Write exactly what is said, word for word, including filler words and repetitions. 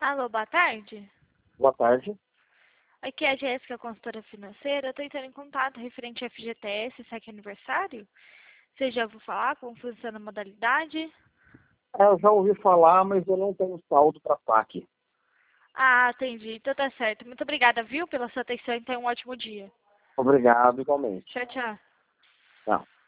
Alô, boa tarde. Boa tarde. Aqui é a Jéssica, consultora financeira. Eu tô entrando em contato referente ao F G T S, saque aniversário. Você já ouviu falar como funciona a modalidade? É, eu já ouvi falar, mas eu não tenho saldo para saque. Ah, entendi. Então tá certo. Muito obrigada, viu, pela sua atenção e tenha um ótimo dia. Obrigado, igualmente. Tchau, tchau. Tchau.